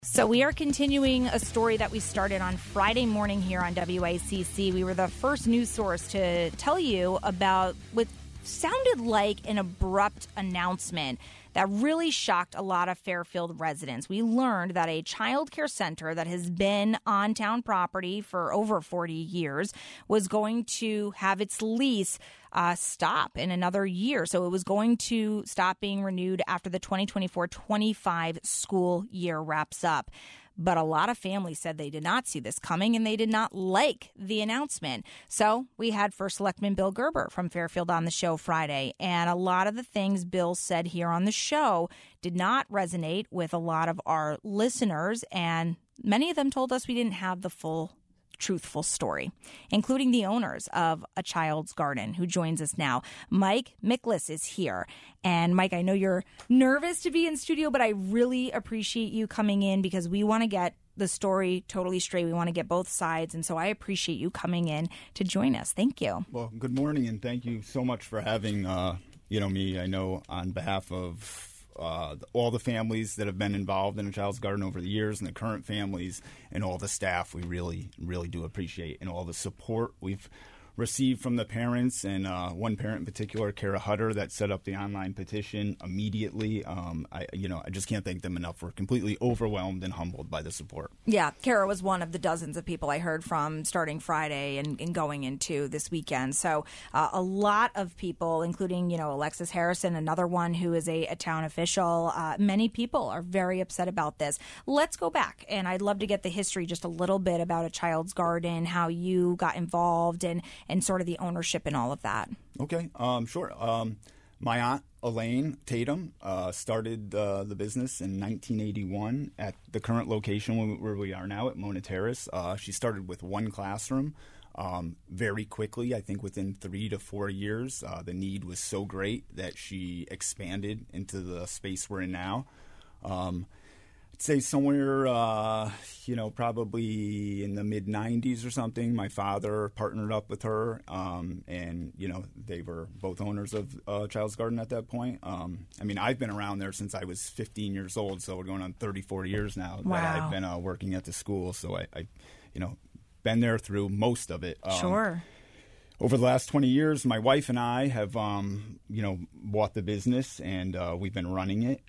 So we are continuing a story that we started on Friday morning here on WICC. We were the first news source to tell you about what sounded like an abrupt announcement that really shocked a lot of Fairfield residents. We learned that a child care center that has been on town property for over 40 years was going to have its lease stop in another year. So it was going to stop being renewed after the 2024-25 school year wraps up. But a lot of families said they did not see this coming and they did not like the announcement. So we had First Selectman Bill Gerber from Fairfield on the show Friday. And a lot of the things Bill said here on the show did not resonate with a lot of our listeners. And many of them told us we didn't have the full truthful story, including the owners of A Child's Garden, who joins us now. Mike Miklas is here. And Mike, I know you're nervous to be in studio, but I really appreciate you coming in because we want to get the story totally straight. We want to get both sides. And so I appreciate you coming in to join us. Thank you. Well, good morning, and thank you so much for having me. I know on behalf of all the families that have been involved in A Child's Garden over the years and the current families and all the staff, we really, really do appreciate, and all the support we've received from the parents, and one parent in particular, Kara Hutter, that set up the online petition immediately. I just can't thank them enough. We're completely overwhelmed and humbled by the support. Yeah, Kara was one of the dozens of people I heard from starting Friday and going into this weekend. So a lot of people, including, Alexis Harrison, another one who is a town official. Many people are very upset about this. Let's go back, and I'd love to get the history just a little bit about A Child's Garden, how you got involved, and sort of the ownership and all of that. Okay, sure. My aunt, Elaine Tatum, started the business in 1981 at the current location where we are now at Mona Terrace. She started with one classroom. Very quickly, I think within 3 to 4 years, the need was so great that she expanded into the space we're in now. I'd say somewhere, probably in the mid-'90s or something, my father partnered up with her, and they were both owners of Child's Garden at that point. I've been around there since I was 15 years old, so we're going on 34 years now that I've been working at the school. So I been there through most of it. Sure. Over the last 20 years, my wife and I have, bought the business, and we've been running it.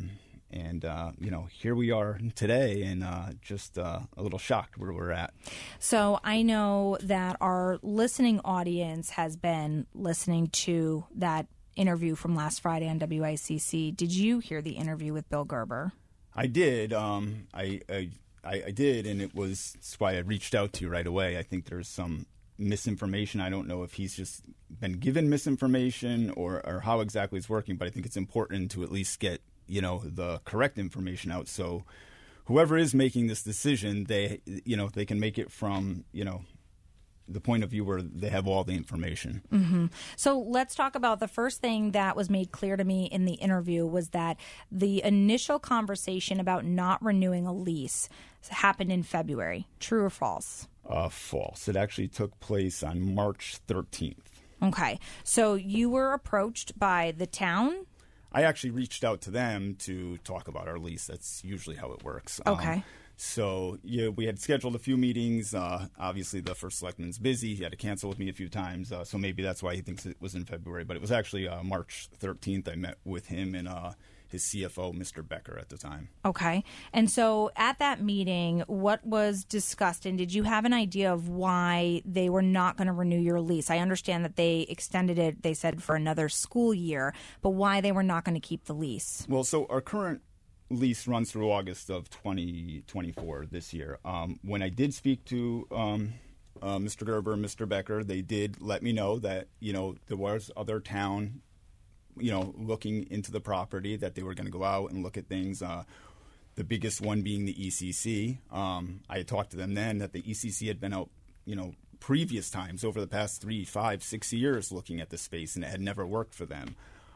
Here we are today, and just a little shocked where we're at. So I know that our listening audience has been listening to that interview from last Friday on WICC. Did you hear the interview with Bill Gerber? I did. I did, and that's why I reached out to you right away. I think there's some misinformation. I don't know if he's just been given misinformation or how exactly it's working, but I think it's important to at least get the correct information out, so whoever is making this decision, they can make it from the point of view where they have all the information. Mm-hmm. So let's talk about the first thing that was made clear to me in the interview was that the initial conversation about not renewing a lease happened in February. True or false? False. It actually took place on March 13th. Okay. So you were approached by the town? I actually reached out to them to talk about our lease. That's usually how it works. Okay. We had scheduled a few meetings. Obviously, the first selectman's busy. He had to cancel with me a few times. So maybe that's why he thinks it was in February. But it was actually March 13th. I met with him and his CFO, Mr. Becker, at the time. Okay. And so at that meeting, what was discussed, and did you have an idea of why they were not going to renew your lease? I understand that they extended it, they said, for another school year, but why they were not going to keep the lease? Well, so our current lease runs through August of 2024 this year. When I did speak to Mr. Gerber and Mr. Becker, they did let me know that, there was other town looking into the property, that they were going to go out and look at things. The biggest one being the ECC. I had talked to them then that the ECC had been out, previous times over the past 3, 5, 6 years looking at the space, and it had never worked for them.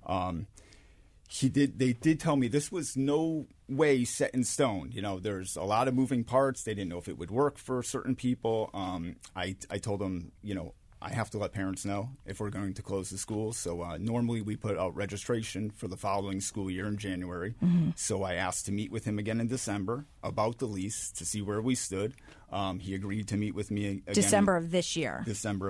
They did tell me this was no way set in stone. There's a lot of moving parts. They didn't know if it would work for certain people. I told them, I have to let parents know if we're going to close the school. So normally we put out registration for the following school year in January. So I asked to meet with him again in December about the lease to see where we stood. He agreed to meet with me again. December of this year.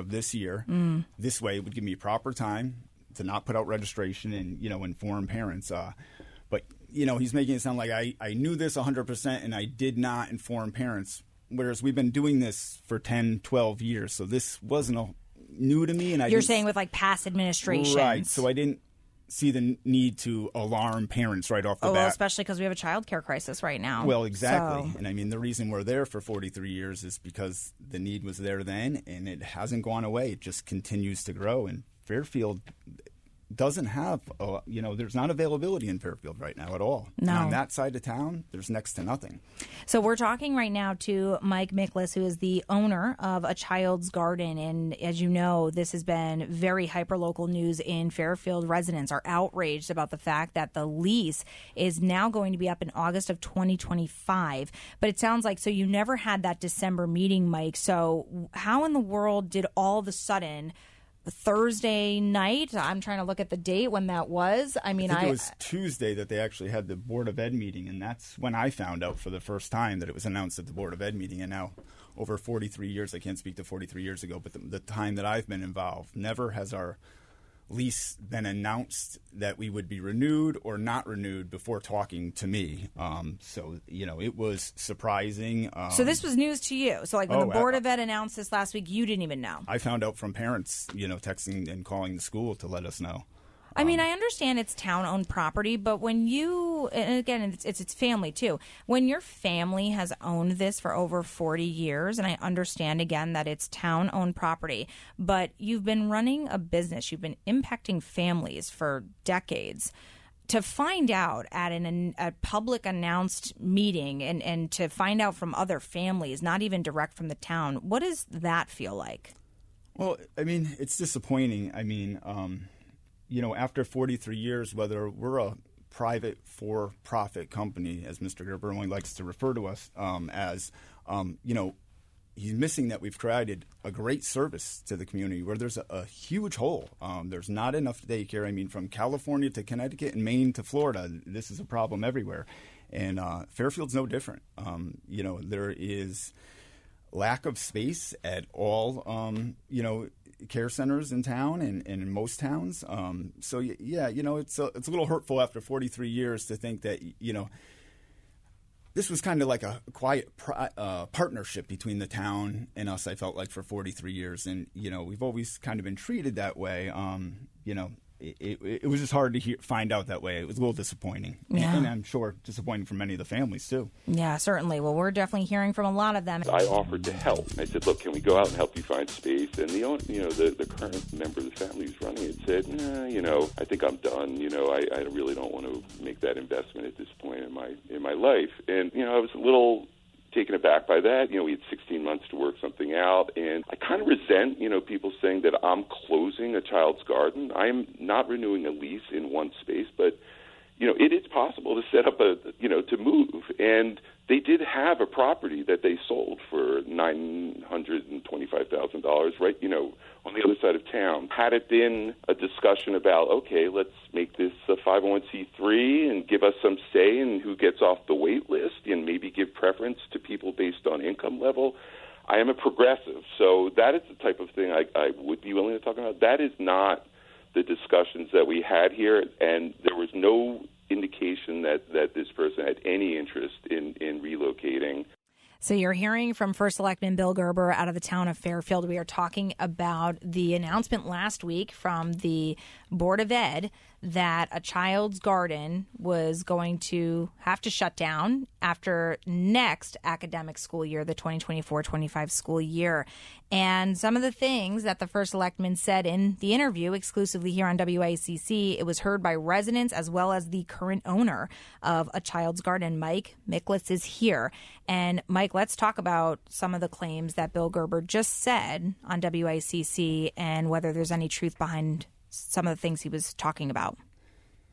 This way it would give me proper time to not put out registration and, inform parents. But he's making it sound like I knew this 100% and I did not inform parents. Whereas we've been doing this for 10, 12 years, so this wasn't new to me. And You're saying with like past administrations. Right, so I didn't see the need to alarm parents right off the bat. Well, especially because we have a child care crisis right now. Well, exactly. So. And I mean, the reason we're there for 43 years is because the need was there then, and it hasn't gone away. It just continues to grow. And Fairfield doesn't have, there's not availability in Fairfield right now at all. No. And on that side of town, there's next to nothing. So we're talking right now to Mike Miklas, who is the owner of A Child's Garden. And as you know, this has been very hyperlocal news in Fairfield. Residents are outraged about the fact that the lease is now going to be up in August of 2025. But it sounds like, so you never had that December meeting, Mike. So how in the world did all of a sudden Thursday night, I'm trying to look at the date when that was. I think it was Tuesday that they actually had the Board of Ed meeting, and that's when I found out for the first time that it was announced at the Board of Ed meeting. And now, over 43 years, I can't speak to 43 years ago, but the time that I've been involved, never has our lease been announced that we would be renewed or not renewed before talking to me. So, it was surprising. So this was news to you. So like when the Board of Ed announced this last week, you didn't even know. I found out from parents, texting and calling the school to let us know. I mean, I understand it's town-owned property, but when you, and again, it's family too, when your family has owned this for over 40 years, and I understand, again, that it's town-owned property, but you've been running a business, you've been impacting families for decades, to find out at a public announced meeting and to find out from other families, not even direct from the town, what does that feel like? Well, I mean, it's disappointing. I mean, after 43 years, whether we're a private for-profit company, as Mr. Gerber only likes to refer to us as, he's missing that we've created a great service to the community where there's a huge hole. There's not enough daycare. I mean, from California to Connecticut and Maine to Florida, this is a problem everywhere. And Fairfield's no different. There is lack of space at all, care centers in town and in most towns. So yeah, it's a little hurtful after 43 years to think that, this was kind of like a quiet partnership between the town and us, I felt like, for 43 years. And, we've always kind of been treated that way. It was just hard to find out that way. It was a little disappointing. Yeah. And I'm sure disappointing for many of the families, too. Yeah, certainly. Well, we're definitely hearing from a lot of them. I offered to help. I said, look, can we go out and help you find space? And the current member of the family who's running it said, nah, I think I'm done. I really don't want to make that investment at this point in my life. And, I was a little taken aback by that. We had 16 months to work something out, and I kind of resent, people saying that I'm closing A Child's Garden. I'm not renewing a lease in one space, but, it is possible to set up to move. And they did have a property that they sold for $925,000, right, on the other side of town. Had it been a discussion about, okay, let's make this a 501c3 and give us some say in who gets off the wait list and maybe give preference to people based on income level, I am a progressive. So that is the type of thing I would be willing to talk about. That is not the discussions that we had here, and there was no indication that this person had any interest in relocating. So you're hearing from First Selectman Bill Gerber out of the town of Fairfield. We are talking about the announcement last week from the Board of Ed that A Child's Garden was going to have to shut down after next academic school year, the 2024-25 school year. And some of the things that the First Selectman said in the interview exclusively here on WICC, it was heard by residents as well as the current owner of A Child's Garden. Mike Miklas is here. And Mike, let's talk about some of the claims that Bill Gerber just said on WICC and whether there's any truth behind some of the things he was talking about.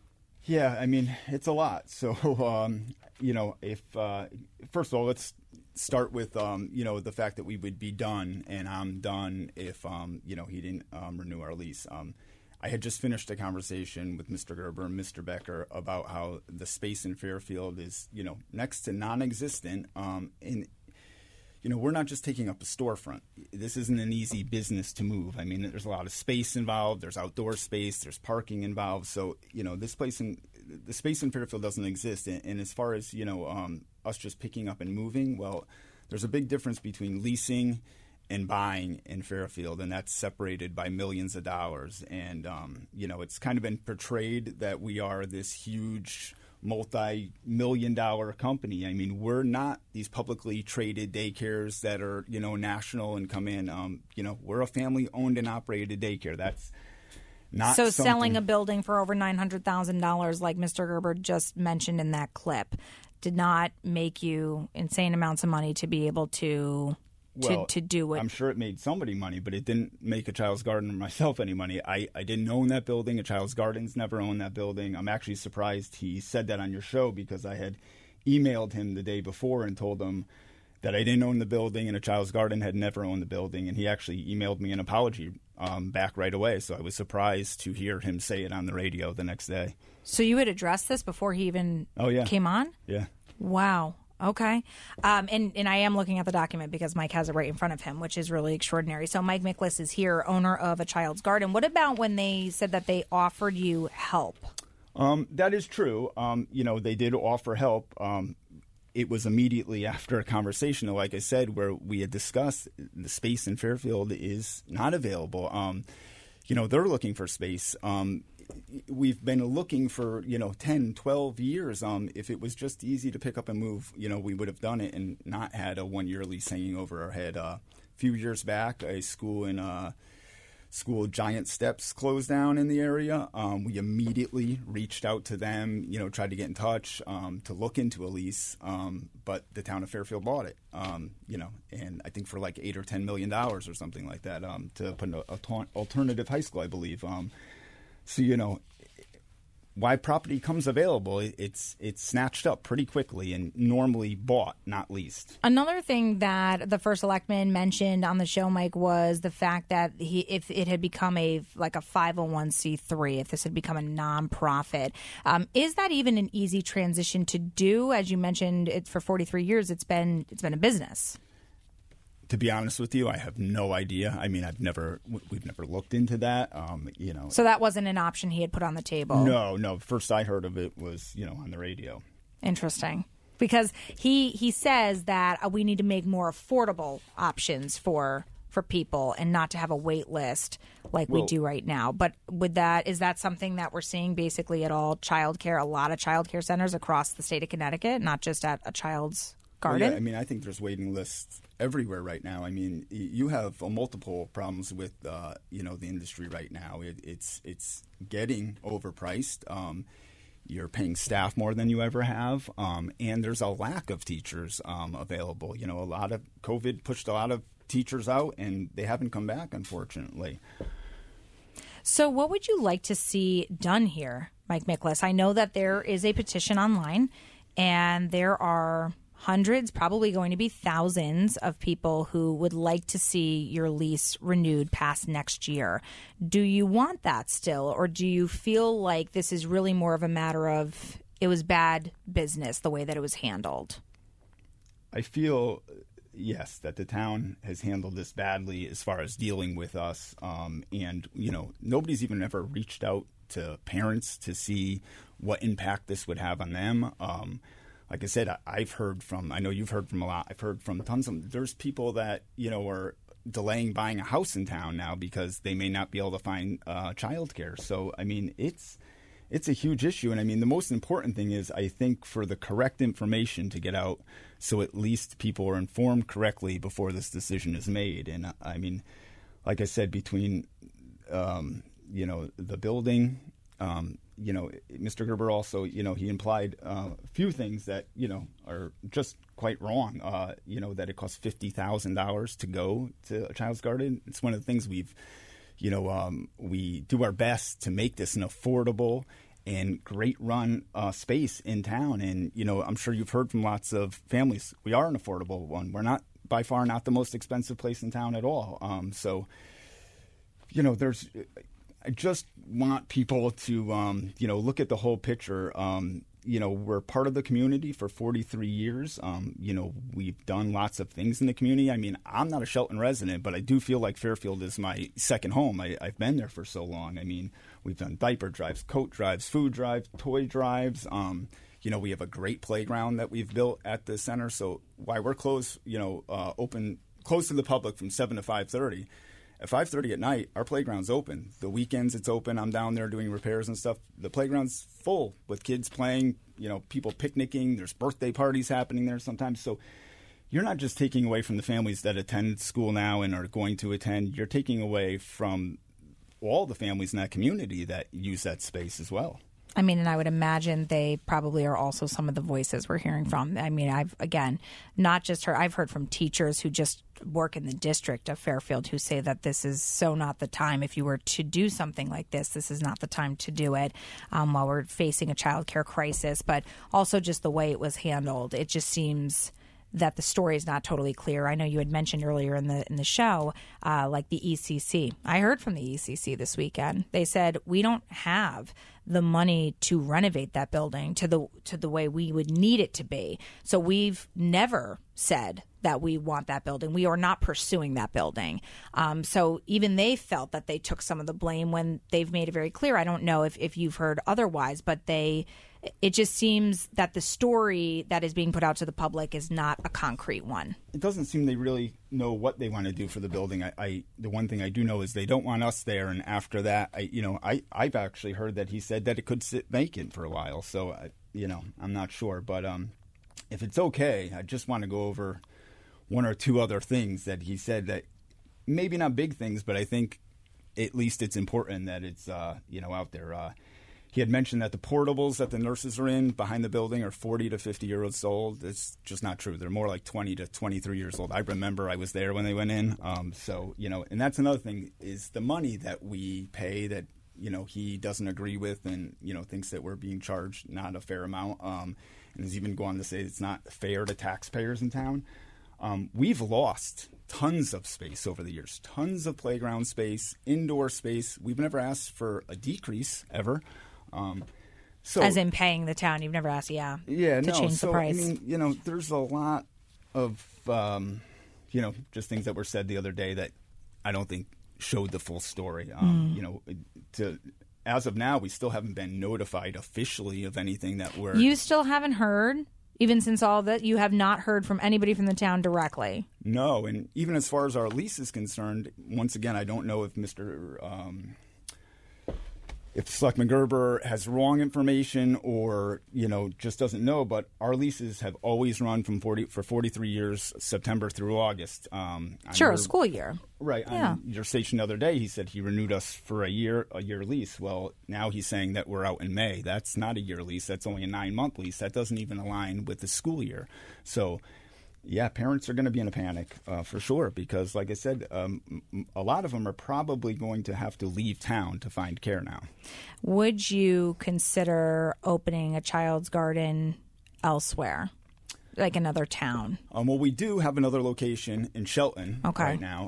Yeah, I mean, it's a lot. So, if first of all, let's start with, the fact that we would be done, and I'm done if, he didn't renew our lease. I had just finished a conversation with Mr. Gerber and Mr. Becker about how the space in Fairfield is, next to non-existent. And, we're not just taking up a storefront. This isn't an easy business to move. I mean, there's a lot of space involved. There's outdoor space. There's parking involved. So, the space in Fairfield doesn't exist. And as far as, us just picking up and moving, well, there's a big difference between leasing and buying in Fairfield, and that's separated by millions of dollars. And, it's kind of been portrayed that we are this huge multi-million-dollar company. I mean, we're not these publicly traded daycares that are, national and come in. We're a family-owned and operated daycare. That's not so something... selling a building for over $900,000, like Mr. Gerber just mentioned in that clip, did not make you insane amounts of money to be able to do it. I'm sure it made somebody money, but it didn't make a Child's Garden or myself any money. I didn't own that building. A Child's Garden's never owned that building. I'm actually surprised he said that on your show, because I had emailed him the day before and told him that I didn't own the building and a Child's Garden had never owned the building. And he actually emailed me an apology back right away. So I was surprised to hear him say it on the radio the next day. So you had addressed this before he even came on? Yeah. Wow. Okay. And I am looking at the document because Mike has it right in front of him, which is really extraordinary. So Mike Miklas is here, owner of a Child's Garden. What about when they said that they offered you help? That is true. They did offer help. It was immediately after a conversation, like I said, where we had discussed the space in Fairfield is not available. They're looking for space. We've been looking for, 10, 12 years. If it was just easy to pick up and move, we would have done it and not had a 1-year lease hanging over our head. A few years back, a school Giant Steps closed down in the area. We immediately reached out to them, tried to get in touch to look into a lease, but the town of Fairfield bought it, and I think for like $8 or $10 million or something like that to put an alternative high school, I believe. So, why property comes available, it's snatched up pretty quickly and normally bought, not leased. Another thing that the first selectman mentioned on the show, Mike, was the fact that if it had become a 501c3, if this had become a nonprofit, is that even an easy transition to do? As you mentioned, for 43 years, it's been a business. To be honest with you, I have no idea. I mean, we've never looked into that. So that wasn't an option he had put on the table. No. First I heard of it was, on the radio. Interesting, because he says that we need to make more affordable options for people and not to have a wait list like we do right now. But is that something that we're seeing basically at all childcare, a lot of childcare centers across the state of Connecticut, not just at a Child's Garden? Well, yeah, I mean, I think there's waiting lists everywhere right now. I mean, you have multiple problems with the industry right now. It's getting overpriced. You're paying staff more than you ever have, and there's a lack of teachers available. A lot of COVID pushed a lot of teachers out, and they haven't come back, unfortunately. So what would you like to see done here, Mike Miklas? I know that there is a petition online, and there are hundreds, probably going to be thousands of people who would like to see your lease renewed past next year. Do you want that still, or do you feel like this is really more of a matter of it was bad business the way that it was handled? I feel, yes, that the town has handled this badly as far as dealing with us. And, nobody's even ever reached out to parents to see what impact this would have on them. Like I said, I know you've heard from a lot. I've heard from tons of, there's people that, are delaying buying a house in town now because they may not be able to find childcare. So, I mean, it's a huge issue. And I mean, the most important thing is, I think, for the correct information to get out so at least people are informed correctly before this decision is made. And I mean, like I said, between, the building, Mr. Gerber also, he implied a few things that, are just quite wrong. That it costs $50,000 to go to a Child's Garden. It's one of the things we do our best to make this an affordable and great run space in town. And, I'm sure you've heard from lots of families. We are an affordable one. We're not, by far, not the most expensive place in town at all. I just want people to, look at the whole picture. We're part of the community for 43 years. We've done lots of things in the community. I mean, I'm not a Shelton resident, but I do feel like Fairfield is my second home. I've been there for so long. I mean, we've done diaper drives, coat drives, food drives, toy drives. We have a great playground that we've built at the center. So while we're closed, open, closed to the public from 7 to 5:30, at 5:30 at night, our playground's open. The weekends it's open. I'm down there doing repairs and stuff. The playground's full with kids playing, people picnicking. There's birthday parties happening there sometimes. So you're not just taking away from the families that attend school now and are going to attend. You're taking away from all the families in that community that use that space as well. I mean, and I would imagine they probably are also some of the voices we're hearing from. I mean, I've heard from teachers who just work in the district of Fairfield who say that this is so not the time. If you were to do something like this is not the time to do it while we're facing a child care crisis. But also just the way it was handled, it just seems that the story is not totally clear. I know you had mentioned earlier in the show, like the ECC. I heard from the ECC this weekend. They said we don't have the money to renovate that building to the way we would need it to be. So we've never said that we want that building. We are not pursuing that building. So even they felt that they took some of the blame when they've made it very clear. I don't know if you've heard otherwise, but it just seems that the story that is being put out to the public is not a concrete one. It doesn't seem they really know what they want to do for the building. The one thing I do know is they don't want us there. And after that, I've actually heard that he said that it could sit vacant for a while. So, I'm not sure. But if it's okay, I just want to go over one or two other things that he said that maybe not big things, but I think at least it's important that it's, out there. He had mentioned that the portables that the nurses are in behind the building are 40 to 50 years old. It's just not true. They're more like 20 to 23 years old. I remember I was there when they went in. And that's another thing is the money that we pay that, he doesn't agree with and, thinks that we're being charged not a fair amount. And has even gone to say it's not fair to taxpayers in town. We've lost tons of space over the years, tons of playground space, indoor space. We've never asked for a decrease ever. As in paying the town, you've never asked, change the price. I mean, there's a lot of, just things that were said the other day that I don't think showed the full story. As of now, we still haven't been notified officially of anything that we're... You still haven't heard? Even since all that, you have not heard from anybody from the town directly? No, and even as far as our lease is concerned, once again, I don't know if if Selectman Gerber has wrong information or, just doesn't know, but our leases have always run for 43 years, September through August. A school year. Right. Yeah. On your station the other day, he said he renewed us for a year lease. Well, now he's saying that we're out in May. That's not a year lease. That's only a 9-month lease. That doesn't even align with the school year. So, yeah, parents are going to be in a panic for sure because, like I said, a lot of them are probably going to have to leave town to find care now. Would you consider opening a child's garden elsewhere, like another town? Well, we do have another location in Shelton right now.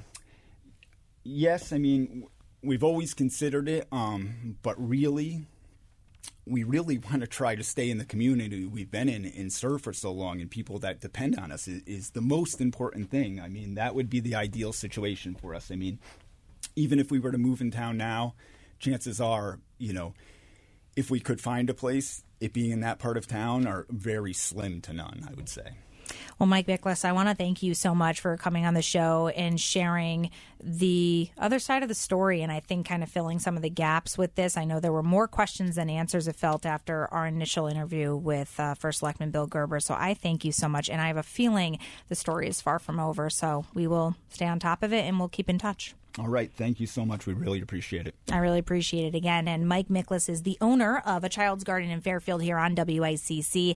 Yes, I mean, we've always considered it, but really... we really want to try to stay in the community we've been in and serve for so long, and people that depend on us is the most important thing. I mean, that would be the ideal situation for us. I mean, even if we were to move in town now, chances are, if we could find a place, it being in that part of town are very slim to none, I would say. Well, Mike Miklas, I want to thank you so much for coming on the show and sharing the other side of the story, and I think kind of filling some of the gaps with this. I know there were more questions than answers, it felt, after our initial interview with First Selectman Bill Gerber, so I thank you so much, and I have a feeling the story is far from over, so we will stay on top of it, and we'll keep in touch. All right. Thank you so much. We really appreciate it. I really appreciate it again. And Mike Miklas is the owner of A Child's Garden in Fairfield here on WICC.